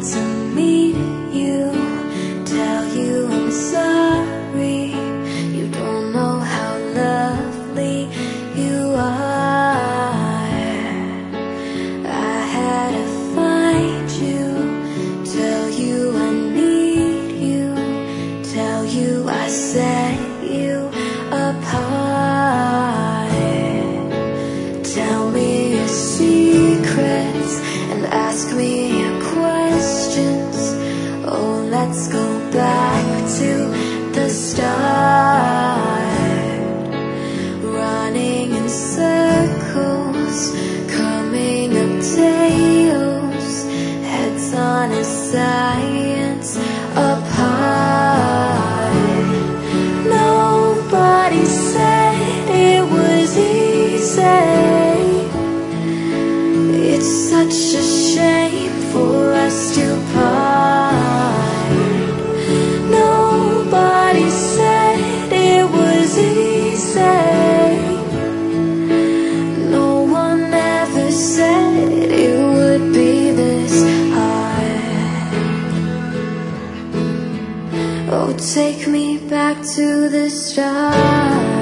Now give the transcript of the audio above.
to meet you, tell you I'm sorry. You don't know how lovely you are. I had to find you, tell you I need you, tell you I set you apart. Tell me your secrets and ask me your questions. Oh, let's go back to the start. Running in circles, coming up tails, heads on a science apart. Nobody said it was easy. It's such a shame for us to part. Nobody said it was easy. No one ever said it would be this hard. Oh, take me back to the start.